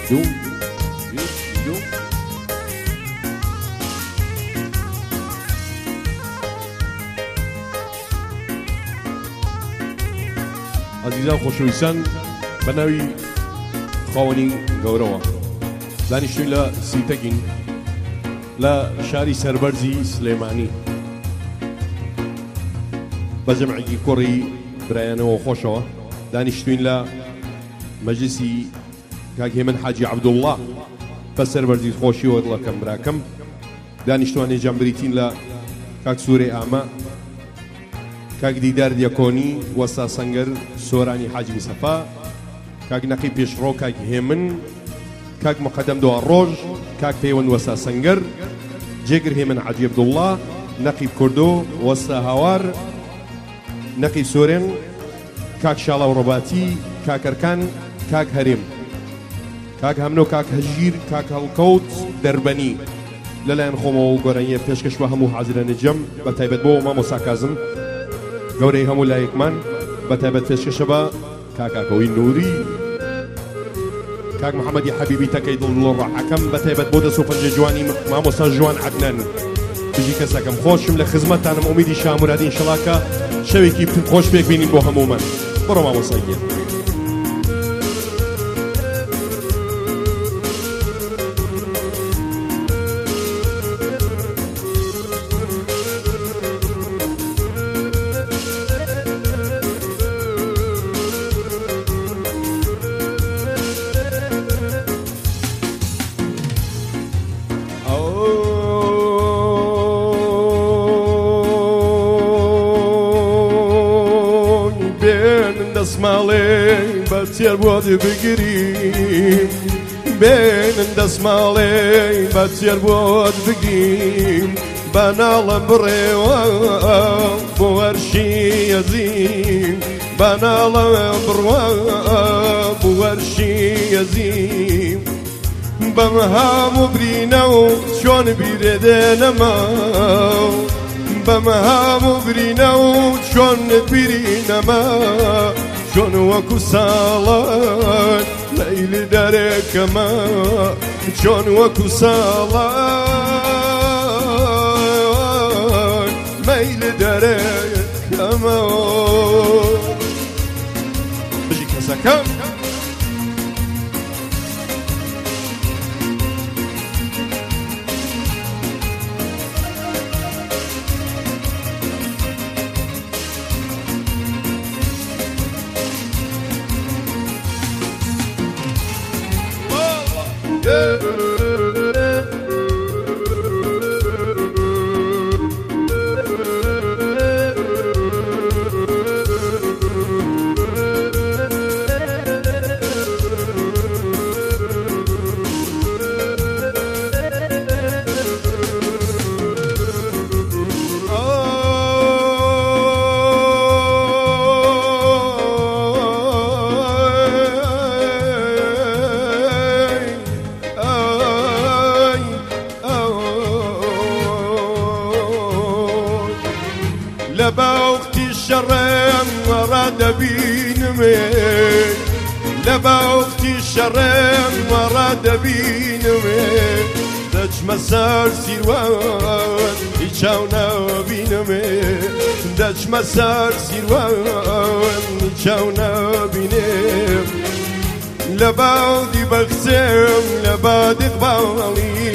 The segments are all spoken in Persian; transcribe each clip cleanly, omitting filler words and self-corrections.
دوم دوم عزیزان خۆشەویستان بەناوی خاوەنی گەورەوە دانیشتوین لە سیتەگین لە شاری سەربەرزی سلێمانی بە جەمعێکی کوڕی برایانەوە خۆشەوە دانیشتوین لە مەجلیسی کاک هێمن حاجی عەبدوڵڵا بە سەربەرزی خۆشی وەدڵەکەم براکەم دانیشتوانی جەمبریتین لە کاک سوورێ ئامە کاک دیدار دیەکۆنی وەستا سەنگەر سۆرانی حاجی میسەفا کاک نەقی پێشڕۆ کاک هێمن کاک مقەدەم دوا ڕۆژ کاک پەیوەند وەستا سەنگەر جێگر هێمن حاجی عەبدوڵڵا نەقیب کوردۆ وەستا هاوار نەقیب سۆرێن کاک شاڵاو ڕۆباتی کاک ئەرکان کاک هەرێم کاک هەمنۆ کاک هەژیر کاک هەڵکەوت دەربەنی لەلایەن خۆمەوە و گۆرانیە پێشکەش بە هەموو حازرە نەجەم بە تایبەت بۆ مامۆستا کازم گەورەی هەموو لایەکمان بە تایبەت پێشکەشە بە کاکاکەوەی نووری کاک محەممەدی حەبیبی تەکەی دڵ ڕاحەکەم بە تایبەت بۆ دەست و پەنجە جوانی مامۆستا جوان عەدنان بژی کەسەکەم خۆشم لە خزمەتتانم ئومیدی شامورادی ئینشەڵا شەوێکی خۆش پێک بینین بۆ هەموومان بڕۆ مامۆستای گێن دەسماڵێ بە تێر بۆت بگرین بێنن دەسماڵێ بە تێر بۆت بگین بە ناڵم بڕێوە بۆ وەرشی یەزین بە ناڵم بڕوە بۆ وەرشی یەزین بەم هەموو برینە و چۆن بیرێ دێنەما بەم هەموو برینە و چۆن بیرینەما چۆن وەکو ساڵان لەیلی دەرێکەمە چۆن وەکو ساڵان مەیلی دەرێکەمە بژی کەسەکەم لباوقتی شرم ورد بینمه لباوقتی شرم ورد بینمه دچمە سەر سیروان هیچاو نبینمه دچمە سەر سیروان هیچاو نبینم لباودی بەخسێم لەبادی قباڵی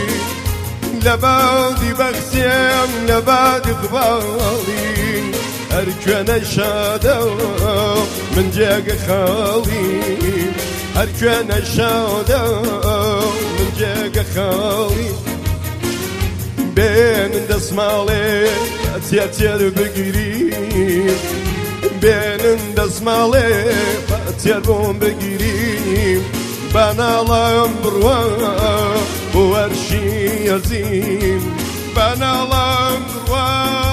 لبادی بەخسێم لەبادی قباڵی هەر کوێنە شادە من جێگە خاڵی هەر کوێنە شادە من جێگە خاڵی بێنن دەسماڵێ تێر بگیریم بێنن دەسماڵێ تێر بۆم بگیریم بە ناڵم بڕوە بۆ وەرشی یەزیم بە ناڵم بڕوە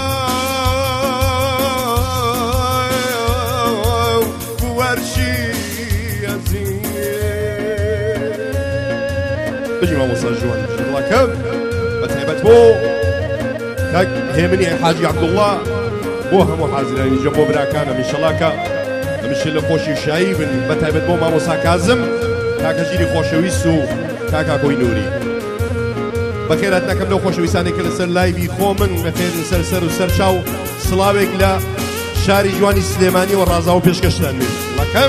بۆ وەرشی یەزیم بژی مامۆستا جوان شڵەکەم بە تایبەت بۆ کاک هێمنی حاجی عەبدوڵڵا بۆ هەموو حازرانی جە بۆ براکانم ئینشەڵا کە ئەمیشە لە خۆشی شایی بن بە تایبەت بۆ مامۆستا کازم کاکە ژیری خۆشەویست و کاکا کۆی نووری بەخێرات نەکەم لەو خۆشەویستانی کە لەسەر لایوی خۆ من بەخێر لەسەر سەر و سەر چاو سڵاوێک لە شاری جوانی سلێمانی و ڕازاو پێشکەشتان بێت لەکەم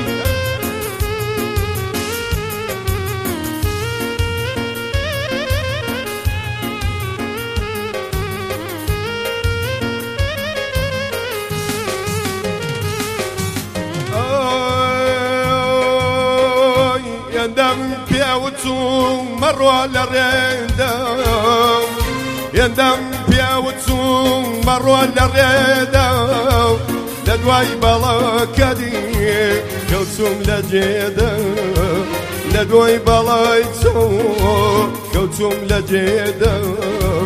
يندم بيوتو مروا للريدو يندم بيوتو مروا للريدو لدواي بلا كدي كوتم لجيدو لدواي بلا كوتم لجيدو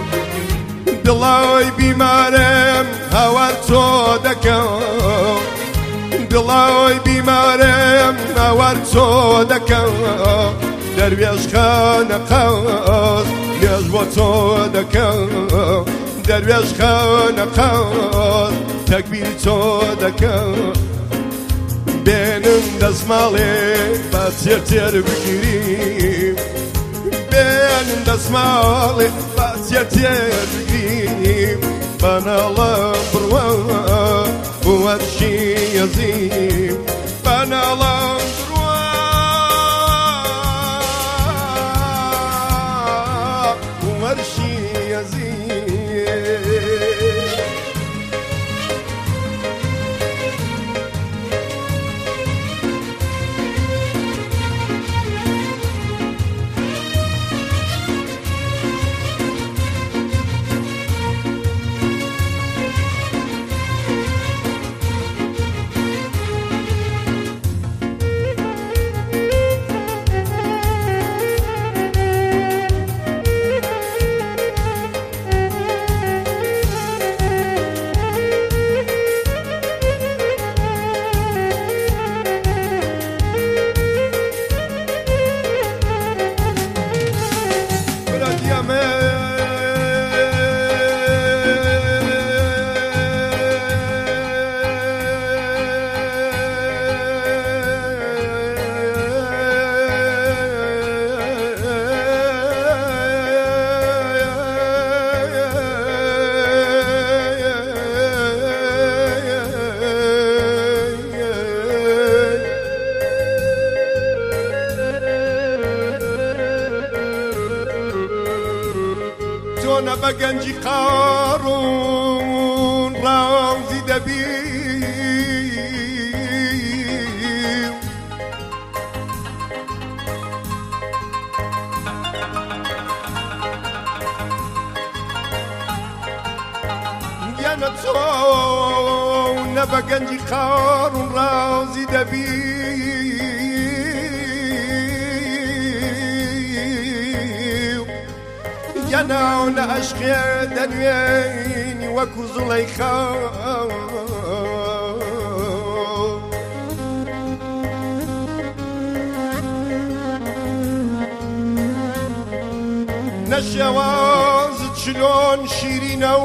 دلاي بمارم هوارتو دكو دڵای بیمارم ناوەرچۆ دەکەم دەروێش خانە قەوس نوێژ بۆ تۆ دەکەم دەروێش خانە قەوس تەکبیر تۆ دەکەم بێنم دەسماڵێک بە تێر بگیریم بێنم دەسماڵێک بە تێر بگیریم بەناڵم بڕوە وەرشی یەزیم بەناڵم بڕوە وەرشی یەزیم تۆنە بە گەنجی قاڕون ڕاوزی دەبی گیانە تۆنە بە گەنجی قاڕون ڕاوزی دەبی يناو لعشقي دنياني وكو زليخا نشوازت شلون شيرينو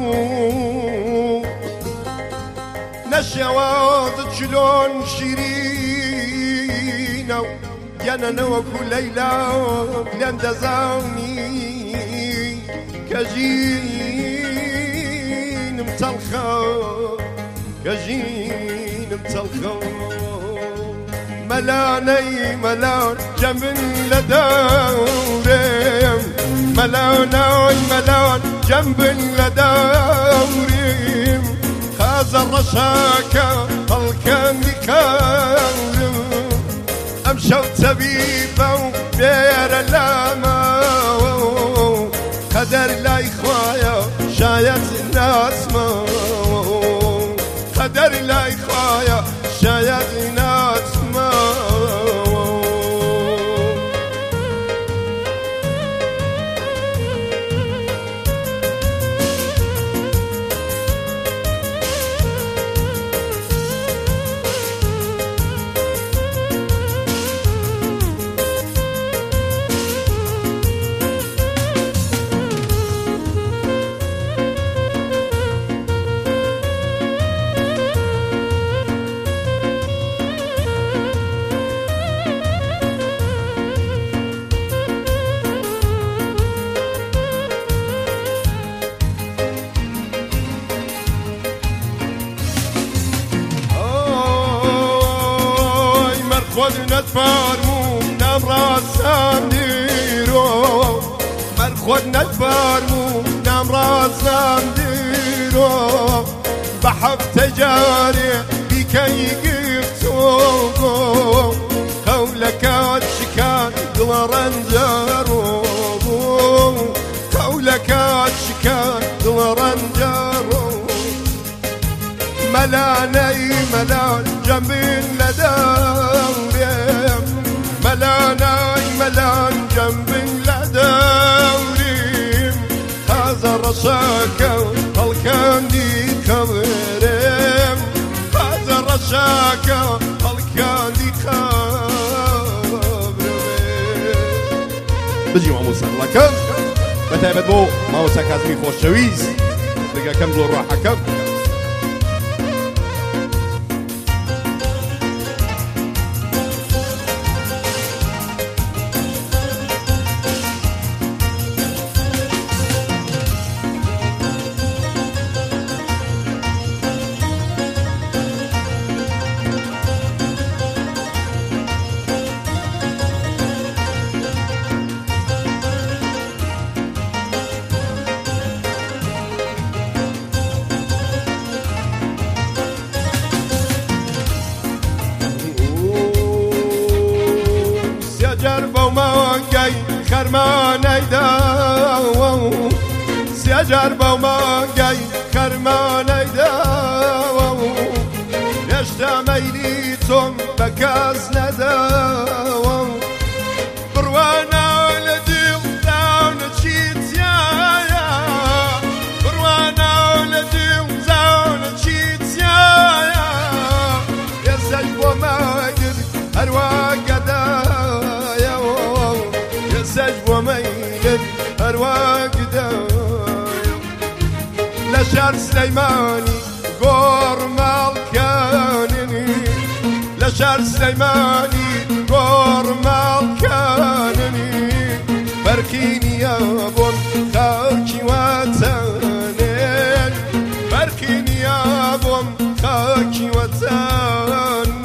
نشوازت شلون شيرينو يانا وكو ليلى بلان دزاوني كجين متلخو كجين متلخو ملاني ملان جنب لدورم ملاني ملان جنب لدورم خازر رشاكا طلقا بكارم أمشو تبيبا بير اللاما قدر لا إخوايا شايت الناس ما قدر لا إخوايا شايت الناس ما خود نتفرمو نمراسم دیرو من خود نتفرمو نمراسم دیرو بحب تجاري بكي قفتو قولك شكان دلرنجارو قولك شكان دلرنجارو ملاني ملان جنب لدوري ملاني ملان جنب لدوري هذا رشاك هالكاندي كبرم هذا رشاك هالكاندي كبرم بجي ماموسا لكم بتعبد بو ماموسا كازمي خوش شويز بقى كم دور راحة كم جربة وما جاي خرمان يداو سيجربة وما جاي خرمان يداو يشتا ميليتم بكاز نداو بروانا لديل داون تشيت يا بروانا لديل داون تشيت يا زلف وما يدر أرواق سجوة ميلد أرواق دايم لشار سليماني قور مالكانني لشار سليماني قور مالكانني بركيني يا بون خاكي واتانين بركيني يا بون خاكي واتانين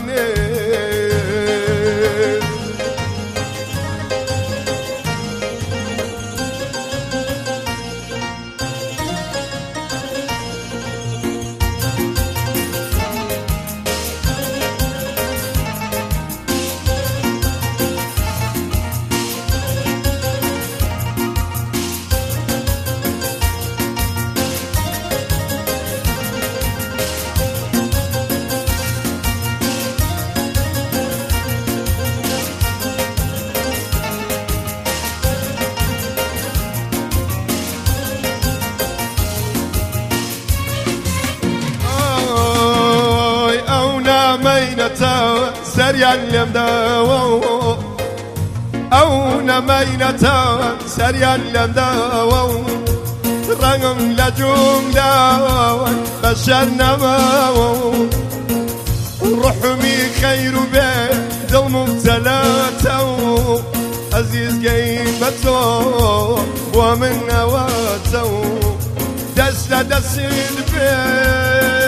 مينتا سريع اليمداو أو نمينتا سريع اليمداو رغم لجملا بشر نماو رحمي خير بيد المبتلاتو عزيز قيمتو ومن نواتو دست دست البيت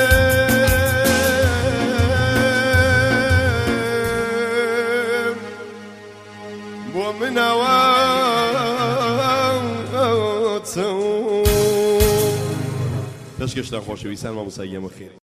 ومن واتو تشكشتان خوشويسان ومسيّم خير